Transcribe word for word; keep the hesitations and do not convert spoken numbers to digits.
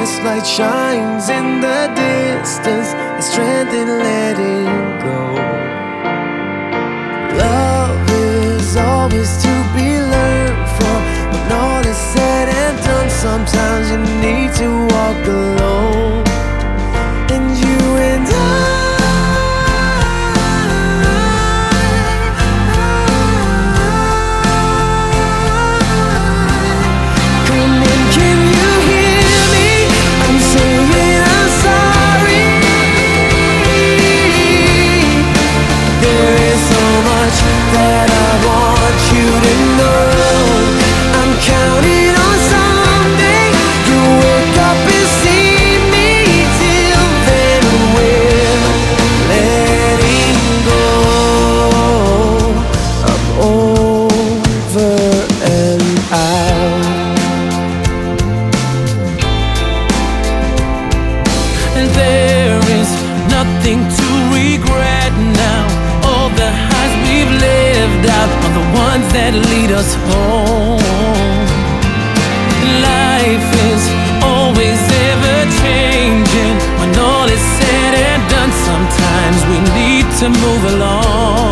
last light shines in the distance, the strength in letting go. Love is always to be learned from. When all is said and done, sometimes you need to walk alone. And you and I, nothing to regret now. All the highs we've lived out are the ones that lead us home. Life is always ever changing. When all is said and done, sometimes we need to move along.